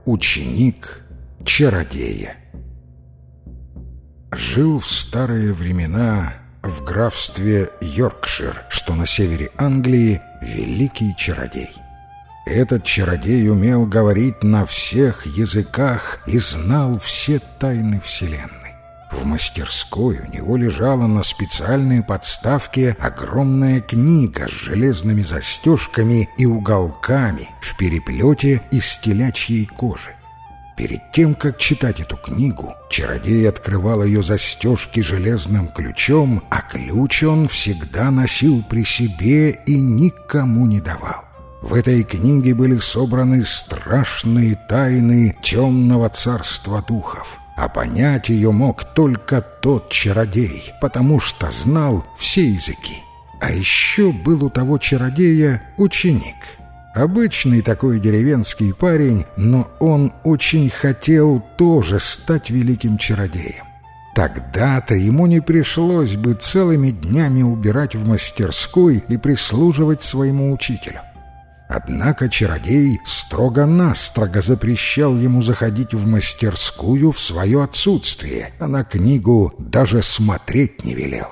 Ученик чародея. Жил в старые времена в графстве Йоркшир, что на севере Англии, великий чародей. Этот чародей умел говорить на всех языках и знал все тайны вселенной. В мастерской у него лежала на специальной подставке огромная книга с железными застежками и уголками в переплете из телячьей кожи. Перед тем, как читать эту книгу, чародей открывал ее застежки железным ключом, а ключ он всегда носил при себе и никому не давал. В этой книге были собраны страшные тайны темного царства духов, а понять ее мог только тот чародей, потому что знал все языки. А еще был у того чародея ученик. Обычный такой деревенский парень, но он очень хотел тоже стать великим чародеем. Тогда-то ему не пришлось бы целыми днями убирать в мастерской и прислуживать своему учителю. Однако чародей строго-настрого запрещал ему заходить в мастерскую в свое отсутствие, а на книгу даже смотреть не велел.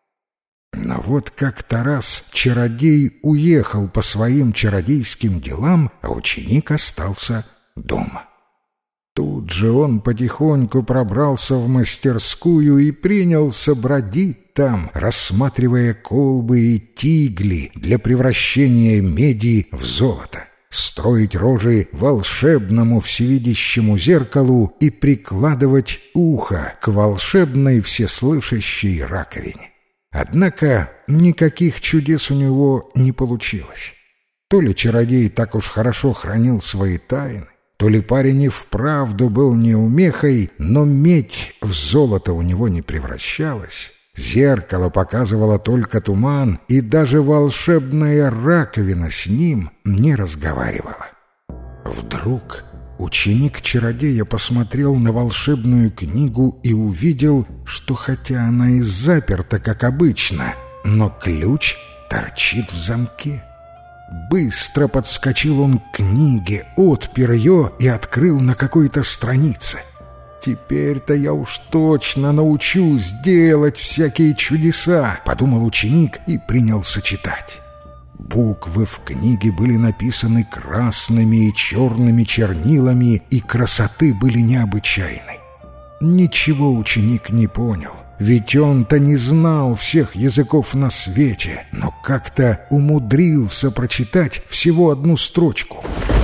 Но вот как-то раз чародей уехал по своим чародейским делам, а ученик остался дома. Тут же он потихоньку пробрался в мастерскую и принялся бродить там, рассматривая колбы и тигли для превращения меди в золото, строить рожи волшебному всевидящему зеркалу и прикладывать ухо к волшебной всеслышащей раковине. Однако никаких чудес у него не получилось. То ли чародей так уж хорошо хранил свои тайны, то ли парень и вправду был неумехой, но медь в золото у него не превращалась. Зеркало показывало только туман, и даже волшебная раковина с ним не разговаривала. Вдруг ученик чародея посмотрел на волшебную книгу и увидел, что хотя она и заперта, как обычно, но ключ торчит в замке. Быстро подскочил он к книге, отпер ее и открыл на какой-то странице. «Теперь-то я уж точно научусь делать всякие чудеса», — подумал ученик и принялся читать. Буквы в книге были написаны красными и черными чернилами, и красоты были необычайной. Ничего ученик не понял, ведь он-то не знал всех языков на свете, но как-то умудрился прочитать всего одну строчку.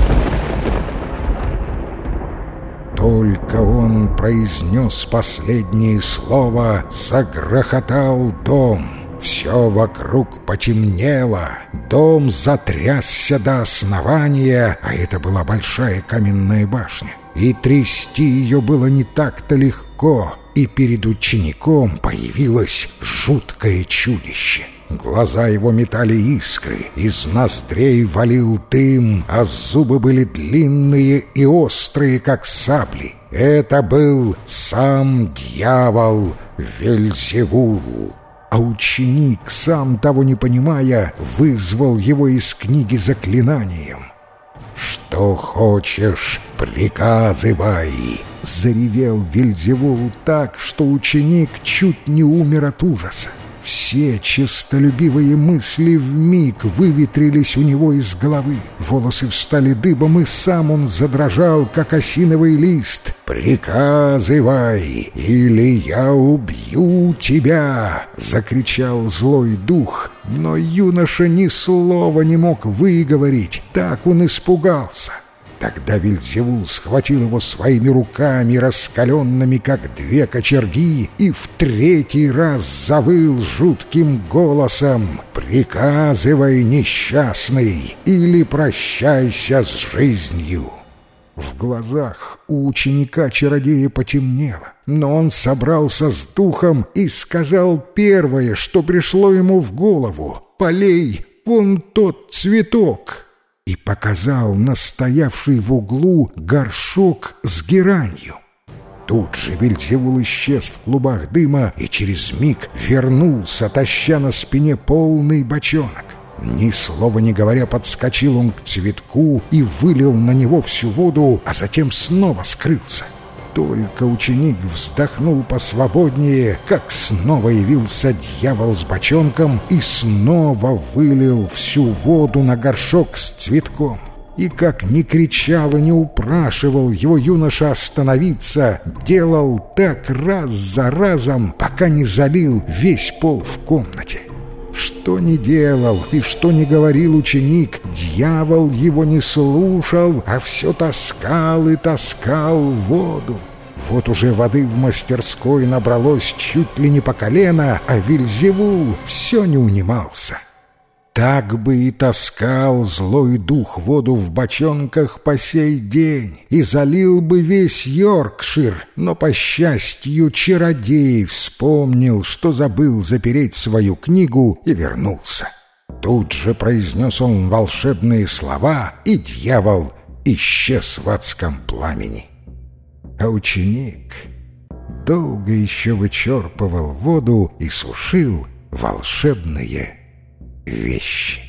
Только он произнес последнее слово, загрохотал дом. Все вокруг потемнело, дом затрясся до основания, а это была большая каменная башня. И трясти ее было не так-то легко, и перед учеником появилось жуткое чудище. Глаза его метали искры, из ноздрей валил дым, а зубы были длинные и острые, как сабли. Это был сам дьявол Вельзевул. А ученик, сам того не понимая, вызвал его из книги заклинанием. «Что хочешь, приказывай!» — заревел Вельзевул так, что ученик чуть не умер от ужаса. Все честолюбивые мысли вмиг выветрились у него из головы. Волосы встали дыбом, и сам он задрожал, как осиновый лист. «Приказывай, или я убью тебя!» — закричал злой дух. Но юноша ни слова не мог выговорить, так он испугался. Тогда Вельзевул схватил его своими руками, раскаленными, как две кочерги, и в третий раз завыл жутким голосом: «Приказывай, несчастный, или прощайся с жизнью!» В глазах у ученика-чародея потемнело, но он собрался с духом и сказал первое, что пришло ему в голову: «Полей вон тот цветок!» и показал на стоявший в углу горшок с геранью. Тут же Вельзевул исчез в клубах дыма и через миг вернулся, таща на спине полный бочонок. Ни слова не говоря, подскочил он к цветку и вылил на него всю воду, а затем снова скрылся. Только ученик вздохнул посвободнее, как снова явился дьявол с бочонком и снова вылил всю воду на горшок с цветком. И как ни кричал и не упрашивал его юноша остановиться, делал так раз за разом, пока не залил весь пол в комнате. Что ни делал и что ни говорил ученик, дьявол его не слушал, а все таскал и таскал воду. Вот уже воды в мастерской набралось чуть ли не по колено, а Вельзевул все не унимался. Так бы и таскал злой дух воду в бочонках по сей день и залил бы весь Йоркшир, но, по счастью, чародей вспомнил, что забыл запереть свою книгу, и вернулся. Тут же произнес он волшебные слова, и дьявол исчез в адском пламени. А ученик долго еще вычерпывал воду и сушил волшебные вещи.